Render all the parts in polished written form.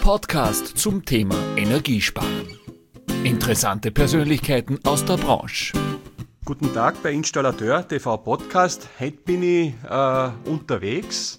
Podcast zum Thema Energiesparen. Interessante Persönlichkeiten aus der Branche. Guten Tag bei Installateur TV Podcast. Heute bin ich unterwegs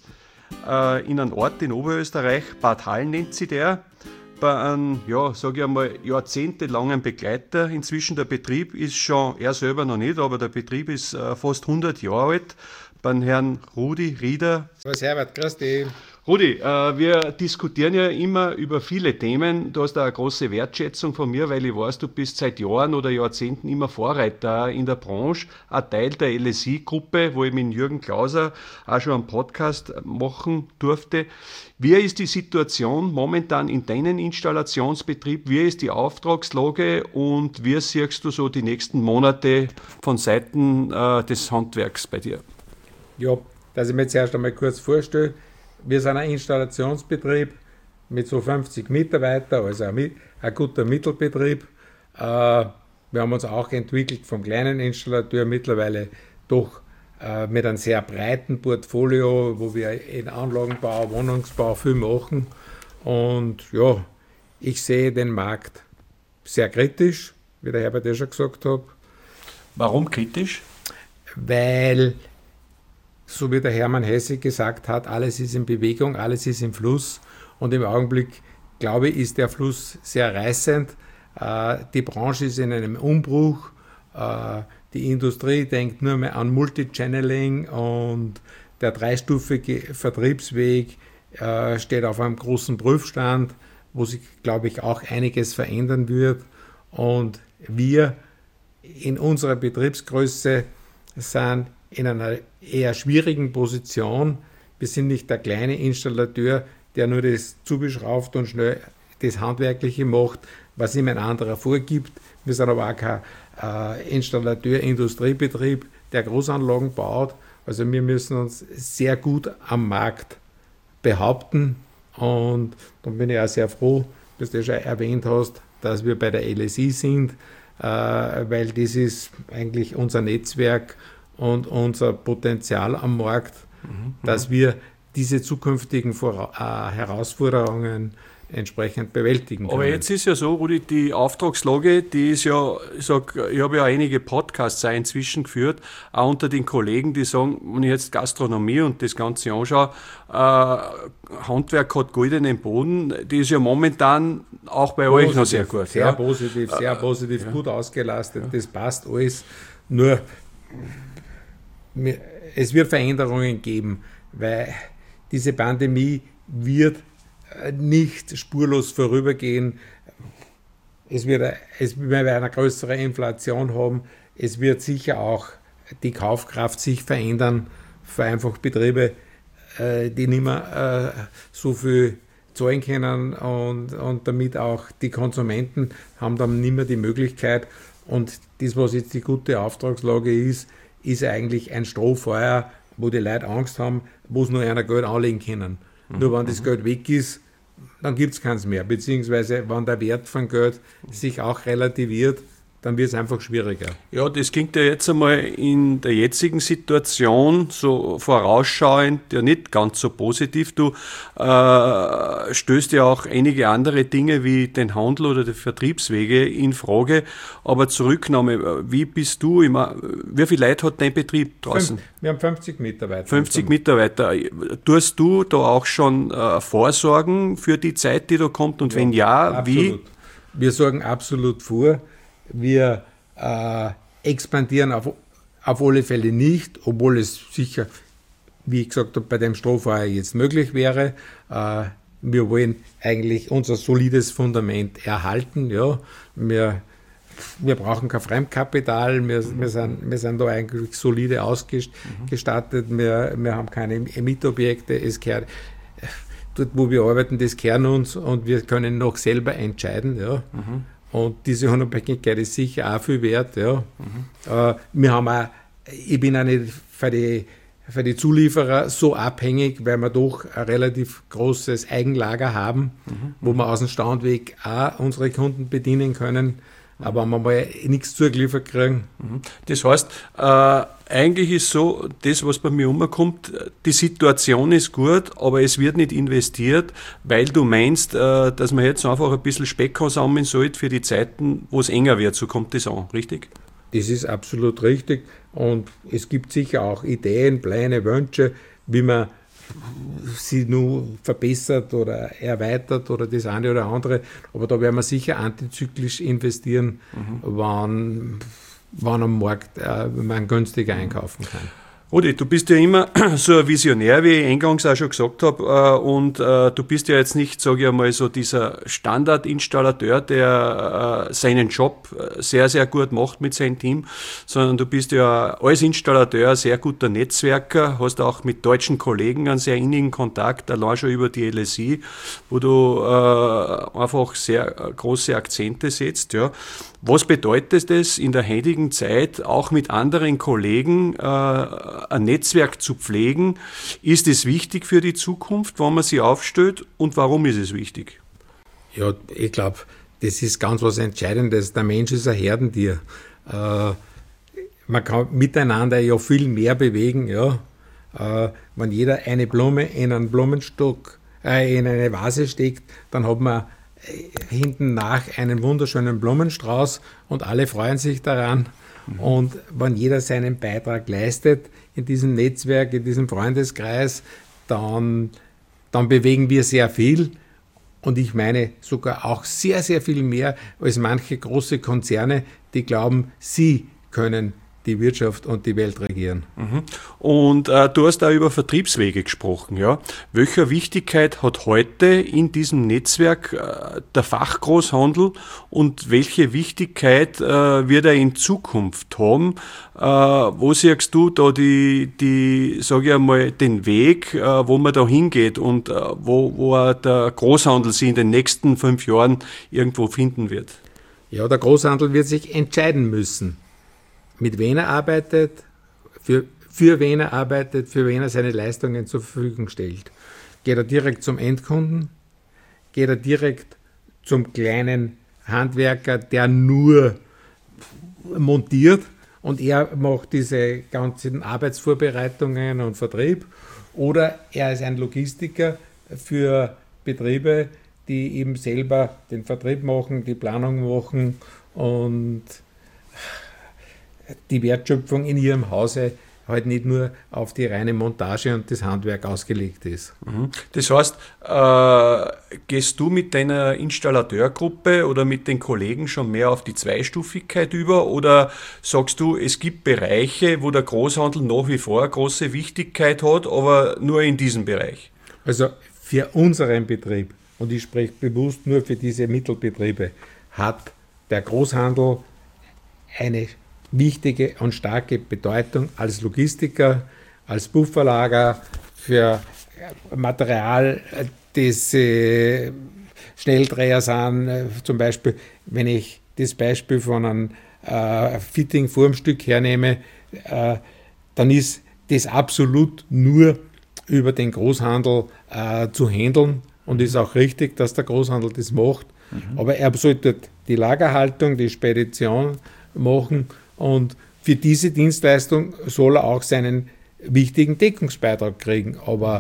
in einem Ort in Oberösterreich, Bad Hall nennt sich der, bei einem, sage ich einmal, jahrzehntelangen Begleiter. Inzwischen der Betrieb ist schon, er selber noch nicht, aber der Betrieb ist fast 100 Jahre alt, beim Herrn Rudi Rieder. Grüß Herbert, grüß dich. Rudi, wir diskutieren ja immer über viele Themen. Du hast da eine große Wertschätzung von mir, weil ich weiß, du bist seit Jahren oder Jahrzehnten immer Vorreiter in der Branche, ein Teil der LSI-Gruppe, wo ich mit Jürgen Klauser auch schon einen Podcast machen durfte. Wie ist die Situation momentan in deinem Installationsbetrieb? Wie ist die Auftragslage und wie siehst du so die nächsten Monate von Seiten des Handwerks bei dir? Ja, dass ich mir zuerst einmal kurz vorstelle. Wir sind ein Installationsbetrieb mit so 50 Mitarbeitern, also ein guter Mittelbetrieb. Wir haben uns auch entwickelt vom kleinen Installateur mittlerweile doch mit einem sehr breiten Portfolio, wo wir in Anlagenbau, Wohnungsbau viel machen. Und ja, ich sehe den Markt sehr kritisch, wie der Herbert schon gesagt hat. Warum kritisch? Weil, so wie der Hermann Hesse gesagt hat, alles ist in Bewegung, alles ist im Fluss und im Augenblick, glaube ich, ist der Fluss sehr reißend. Die Branche ist in einem Umbruch, die Industrie denkt nur mehr an Multichanneling und der dreistufige Vertriebsweg steht auf einem großen Prüfstand, wo sich, glaube ich, auch einiges verändern wird. Und wir in unserer Betriebsgröße sind in einer eher schwierigen Position. Wir sind nicht der kleine Installateur, der nur das zubeschraubt und schnell das Handwerkliche macht, was ihm ein anderer vorgibt. Wir sind aber auch kein Installateur-Industriebetrieb, der Großanlagen baut. Also wir müssen uns sehr gut am Markt behaupten und dann bin ich auch sehr froh, dass du schon erwähnt hast, dass wir bei der LSI sind, weil das ist eigentlich unser Netzwerk und unser Potenzial am Markt, dass wir diese zukünftigen Herausforderungen entsprechend bewältigen können. Aber jetzt ist ja so, Rudi, die Auftragslage, die ist ja, ich habe ja einige Podcasts auch inzwischen geführt, auch unter den Kollegen, die sagen, wenn ich jetzt Gastronomie und das Ganze anschaue, Handwerk hat goldenen Boden, die ist ja momentan auch bei euch noch sehr gut. Sehr positiv, gut ausgelastet, das passt alles, nur es wird Veränderungen geben, weil diese Pandemie wird nicht spurlos vorübergehen. Wir werden eine größere Inflation haben. Es wird sicher auch die Kaufkraft sich verändern für einfach Betriebe, die nicht mehr so viel zahlen können und damit auch die Konsumenten haben dann nicht mehr die Möglichkeit. Und das, was jetzt die gute Auftragslage ist eigentlich ein Strohfeuer, wo die Leute Angst haben, wo es nur einer Geld anlegen können. Nur wenn das Geld weg ist, dann gibt es keins mehr. Beziehungsweise, wenn der Wert von Geld sich auch relativiert, dann wird es einfach schwieriger. Ja, das klingt ja jetzt einmal in der jetzigen Situation so vorausschauend ja nicht ganz so positiv. Du stößt ja auch einige andere Dinge wie den Handel oder die Vertriebswege in Frage. Aber Zurücknahme, wie bist du immer, wie viele Leute hat dein Betrieb draußen? Wir haben 50 Mitarbeiter. 50 Mitarbeiter. Tust du da auch schon Vorsorgen für die Zeit, die da kommt? Und ja, wenn ja, absolut. Wie? Wir sorgen absolut vor. Wir expandieren auf alle Fälle nicht, obwohl es sicher, wie ich gesagt habe, bei dem Strohfeuer jetzt möglich wäre. Wir wollen eigentlich unser solides Fundament erhalten. Ja. Wir brauchen kein Fremdkapital, wir sind da eigentlich solide ausgestattet, wir haben keine Mietobjekte, es gehört, dort wo wir arbeiten, das gehört uns und wir können noch selber entscheiden. Ja. Und diese Unabhängigkeit ist sicher auch viel wert. Ja. Wir haben auch, ich bin auch nicht für die Zulieferer so abhängig, weil wir doch ein relativ großes Eigenlager haben, wo wir aus dem Standweg auch unsere Kunden bedienen können. aber wenn wir mal nichts zugeliefert kriegen. Das heißt, eigentlich ist so, das, was bei mir umkommt, die Situation ist gut, aber es wird nicht investiert, weil du meinst, dass man jetzt einfach ein bisschen Speck sammeln sollte für die Zeiten, wo es enger wird. So kommt das an, richtig? Das ist absolut richtig und es gibt sicher auch Ideen, Pläne, Wünsche, wie man sie nur verbessert oder erweitert oder das eine oder andere. Aber da werden wir sicher antizyklisch investieren, wann am Markt man günstiger einkaufen kann. Rudi, du bist ja immer so ein Visionär, wie ich eingangs auch schon gesagt habe, und du bist ja jetzt nicht, sage ich einmal, so dieser Standardinstallateur, der seinen Job sehr, sehr gut macht mit seinem Team, sondern du bist ja als Installateur ein sehr guter Netzwerker, hast auch mit deutschen Kollegen einen sehr innigen Kontakt, allein schon über die LSI, wo du einfach sehr große Akzente setzt. Ja. Was bedeutet es in der heutigen Zeit, auch mit anderen Kollegen ein Netzwerk zu pflegen? Ist es wichtig für die Zukunft, wann man sie aufstellt, und warum ist es wichtig? Ja, ich glaube, das ist ganz was Entscheidendes. Der Mensch ist ein Herdentier. Man kann miteinander ja viel mehr bewegen. Ja. Wenn jeder eine Blume in einen Blumenstock, in eine Vase steckt, dann hat man hinten nach einen wunderschönen Blumenstrauß und alle freuen sich daran. Und wenn jeder seinen Beitrag leistet in diesem Netzwerk, in diesem Freundeskreis, dann bewegen wir sehr viel. Und ich meine sogar auch sehr, sehr viel mehr als manche große Konzerne, die glauben, sie können die Wirtschaft und die Welt regieren. Und du hast da über Vertriebswege gesprochen. Ja? Welche Wichtigkeit hat heute in diesem Netzwerk der Fachgroßhandel und welche Wichtigkeit wird er in Zukunft haben? Wo siehst du da sage ich einmal, den Weg, wo man da hingeht und wo der Großhandel sich in den nächsten 5 Jahren irgendwo finden wird? Ja, der Großhandel wird sich entscheiden müssen, mit wen er arbeitet, für wen er arbeitet, für wen er seine Leistungen zur Verfügung stellt. Geht er direkt zum Endkunden? Geht er direkt zum kleinen Handwerker, der nur montiert und er macht diese ganzen Arbeitsvorbereitungen und Vertrieb? Oder er ist ein Logistiker für Betriebe, die eben selber den Vertrieb machen, die Planung machen und die Wertschöpfung in ihrem Hause halt nicht nur auf die reine Montage und das Handwerk ausgelegt ist. Das heißt, gehst du mit deiner Installateurgruppe oder mit den Kollegen schon mehr auf die Zweistufigkeit über oder sagst du, es gibt Bereiche, wo der Großhandel nach wie vor eine große Wichtigkeit hat, aber nur in diesem Bereich? Also für unseren Betrieb, und ich spreche bewusst nur für diese Mittelbetriebe, hat der Großhandel eine wichtige und starke Bedeutung als Logistiker, als Pufferlager für Material, das Schnelldreher sind. Zum Beispiel, wenn ich das Beispiel von einem Fitting-Formstück hernehme, dann ist das absolut nur über den Großhandel zu handeln und ist auch richtig, dass der Großhandel das macht. Aber er sollte die Lagerhaltung, die Spedition machen. Und für diese Dienstleistung soll er auch seinen wichtigen Deckungsbeitrag kriegen. Aber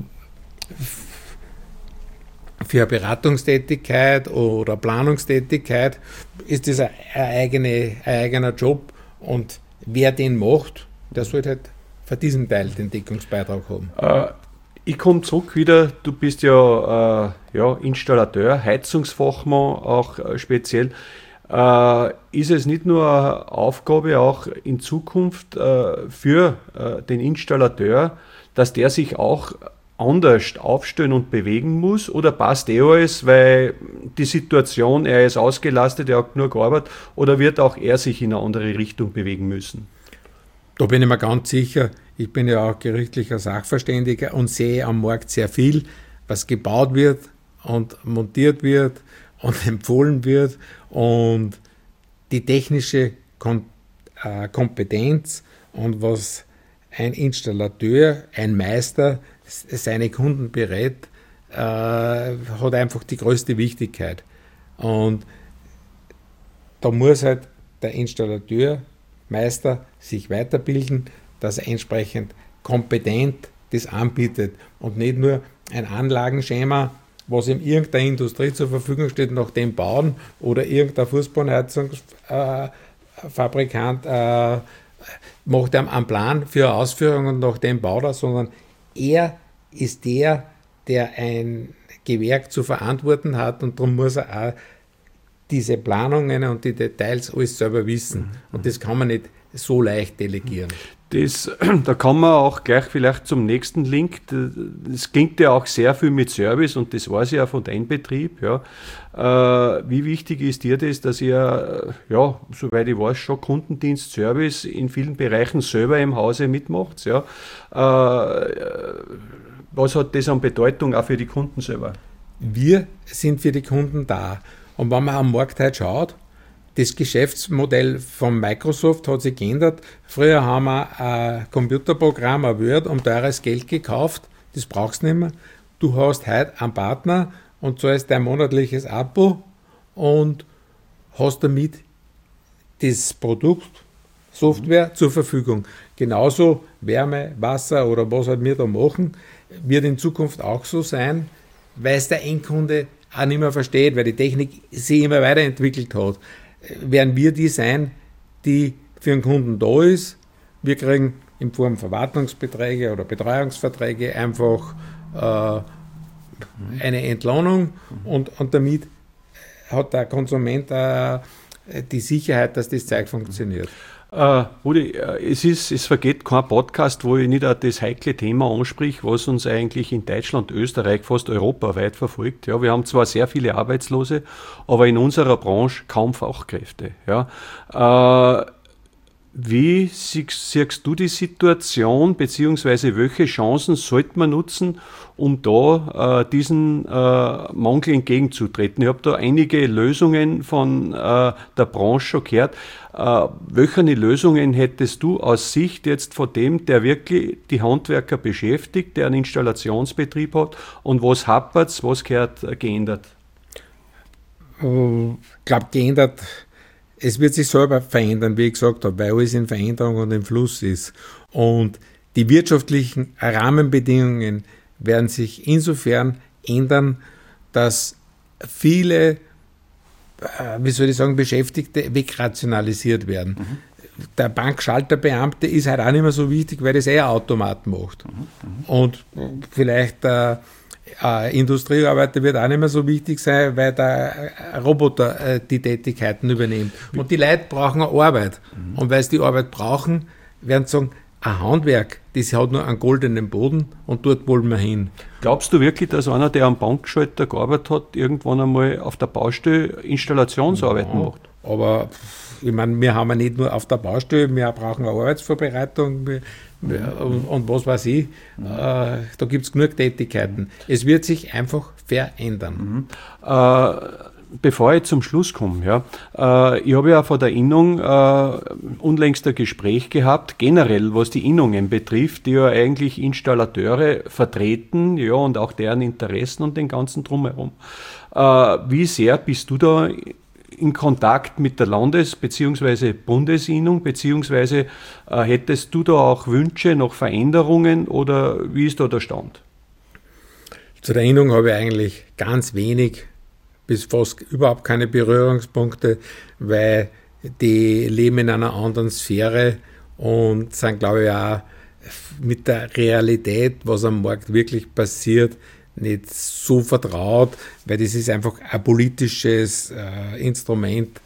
für Beratungstätigkeit oder Planungstätigkeit ist das ein eigener Job. Und wer den macht, der sollte halt für diesen Teil den Deckungsbeitrag haben. Ich komme zurück wieder, du bist ja Installateur, Heizungsfachmann auch speziell. Ist es nicht nur eine Aufgabe auch in Zukunft für den Installateur, dass der sich auch anders aufstellen und bewegen muss, oder passt alles, weil die Situation, er ist ausgelastet, er hat nur gearbeitet, oder wird auch er sich in eine andere Richtung bewegen müssen? Da bin ich mir ganz sicher, ich bin ja auch gerichtlicher Sachverständiger und sehe am Markt sehr viel, was gebaut wird und montiert wird und empfohlen wird, und die technische Kompetenz und was ein Installateur, ein Meister seine Kunden berät, hat einfach die größte Wichtigkeit. Und da muss halt der Installateur, Meister sich weiterbilden, dass er entsprechend kompetent das anbietet und nicht nur ein Anlagenschema, was ihm irgendeine Industrie zur Verfügung steht, nach dem bauen oder irgendein Fußbodenheizungsfabrikant macht einen Plan für eine Ausführung und nach dem baut er, sondern er ist der ein Gewerk zu verantworten hat und darum muss er auch diese Planungen und die Details alles selber wissen. Und das kann man nicht so leicht delegieren. Da kann man auch gleich vielleicht zum nächsten Link, das klingt ja auch sehr viel mit Service und das weiß ich ja von deinem Betrieb. Ja. Wie wichtig ist dir das, dass ihr, ja, soweit ich weiß, schon Kundendienst, Service in vielen Bereichen selber im Hause mitmacht? Ja. Was hat das an Bedeutung auch für die Kunden selber? Wir sind für die Kunden da. Und wenn man am Markt heute schaut, das Geschäftsmodell von Microsoft hat sich geändert. Früher haben wir ein Computerprogramm, ein Word, um teures Geld gekauft. Das brauchst du nicht mehr. Du hast heute einen Partner und zahlst dein monatliches Abo und hast damit das Produkt, Software zur Verfügung. Genauso Wärme, Wasser oder was halt wir da machen, wird in Zukunft auch so sein, weil es der Endkunde auch nicht mehr versteht, weil die Technik sich immer weiterentwickelt hat. Werden wir die sein, die für den Kunden da ist. Wir kriegen in Form von Wartungsbeträge oder Betreuungsverträge einfach eine Entlohnung und damit hat der Konsument die Sicherheit, dass das Zeug funktioniert. Rudi, es vergeht kein Podcast, wo ich nicht auch das heikle Thema ansprich, was uns eigentlich in Deutschland, Österreich, fast europaweit verfolgt. Ja, wir haben zwar sehr viele Arbeitslose, aber in unserer Branche kaum Fachkräfte. Ja. Wie siehst du die Situation, beziehungsweise welche Chancen sollte man nutzen, um da diesen Mangel entgegenzutreten? Ich habe da einige Lösungen von der Branche schon gehört. Welche Lösungen hättest du aus Sicht jetzt von dem, der wirklich die Handwerker beschäftigt, der einen Installationsbetrieb hat, und was hapert, was gehört geändert? Ich glaube, geändert. Es wird sich selber verändern, wie ich gesagt habe, weil alles in Veränderung und im Fluss ist. Und die wirtschaftlichen Rahmenbedingungen werden sich insofern ändern, dass viele, Beschäftigte wegrationalisiert werden. Der Bankschalterbeamte ist halt auch nicht mehr so wichtig, weil das ein Automat macht. Und vielleicht Industriearbeiter wird auch nicht mehr so wichtig sein, weil der Roboter die Tätigkeiten übernimmt. Und die Leute brauchen eine Arbeit. Und weil sie die Arbeit brauchen, werden sie sagen, ein Handwerk, das hat nur einen goldenen Boden und dort wollen wir hin. Glaubst du wirklich, dass einer, der am Bankschalter gearbeitet hat, irgendwann einmal auf der Baustelle Installationsarbeiten macht? Aber ich meine, wir haben ja nicht nur auf der Baustelle, wir brauchen eine Arbeitsvorbereitung und was weiß ich. Da gibt es genug Tätigkeiten. Es wird sich einfach verändern. Bevor ich zum Schluss komme, ja, ich habe ja von der Innung unlängst ein Gespräch gehabt, generell was die Innungen betrifft, die ja eigentlich Installateure vertreten, ja, und auch deren Interessen und den ganzen Drumherum. Wie sehr bist du da in Kontakt mit der Landes- bzw. Bundesinnung, beziehungsweise hättest du da auch Wünsche nach Veränderungen oder wie ist da der Stand? Zu der Innung habe ich eigentlich ganz wenig bis fast überhaupt keine Berührungspunkte, weil die leben in einer anderen Sphäre und sind, glaube ich, auch mit der Realität, was am Markt wirklich passiert, nicht so vertraut, weil das ist einfach ein politisches Instrument,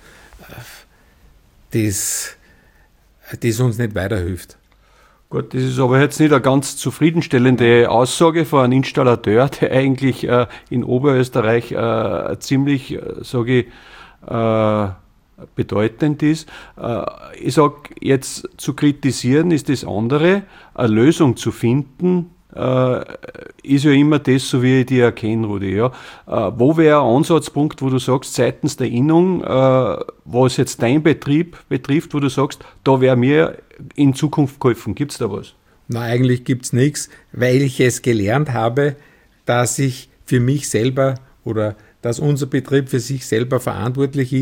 das uns nicht weiterhilft. Gut, das ist aber jetzt nicht eine ganz zufriedenstellende Aussage von einem Installateur, der eigentlich in Oberösterreich ziemlich, sage ich, bedeutend ist. Ich sage, jetzt zu kritisieren ist das andere, eine Lösung zu finden, ist ja immer das, so wie ich die erkenne, Rudi. Ja. Wo wäre ein Ansatzpunkt, wo du sagst, seitens der Innung, was jetzt dein Betrieb betrifft, wo du sagst, da wäre mir in Zukunft geholfen? Gibt es da was? Nein, eigentlich gibt es nichts, weil ich es gelernt habe, dass ich für mich selber oder dass unser Betrieb für sich selber verantwortlich ist,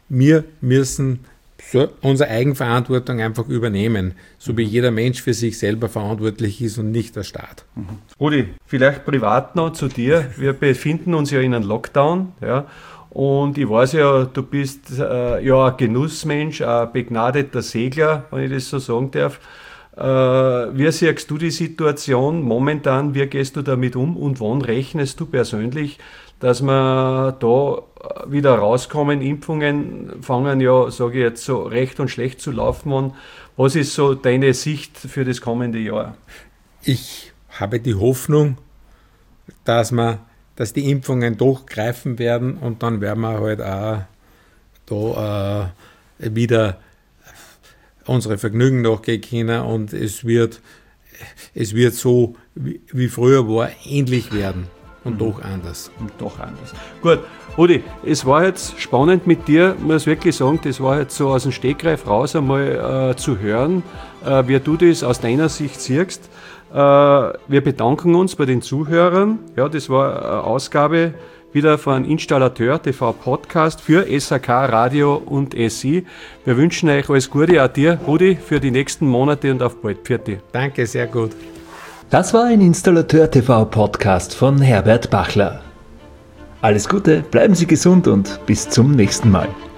wir müssen unsere Eigenverantwortung einfach übernehmen, so wie jeder Mensch für sich selber verantwortlich ist und nicht der Staat. Rudi, vielleicht privat noch zu dir. Wir befinden uns ja in einem Lockdown, ja, und ich weiß ja, du bist ja ein Genussmensch, ein begnadeter Segler, wenn ich das so sagen darf. Wie siehst du die Situation momentan? Wie gehst du damit um und wann rechnest du persönlich, dass wir da wieder rauskommen? Impfungen fangen ja, sage ich jetzt, so recht und schlecht zu laufen an. Was ist so deine Sicht für das kommende Jahr? Ich habe die Hoffnung, dass die Impfungen doch greifen werden und dann werden wir halt auch da wieder unsere Vergnügen nachgehen können und es wird so, wie früher war, ähnlich werden und doch anders. Und doch anders. Gut, Rudi, es war jetzt spannend mit dir, muss wirklich sagen, das war jetzt so aus dem Stegreif raus einmal zu hören, wie du das aus deiner Sicht siehst. Wir bedanken uns bei den Zuhörern. Ja, das war eine Ausgabe wieder von Installateur TV Podcast für SAK Radio und SI. Wir wünschen euch alles Gute, auch dir, Rudi, für die nächsten Monate und auf bald. Pfiat. Danke, sehr gut. Das war ein Installateur TV Podcast von Herbert Bachler. Alles Gute, bleiben Sie gesund und bis zum nächsten Mal.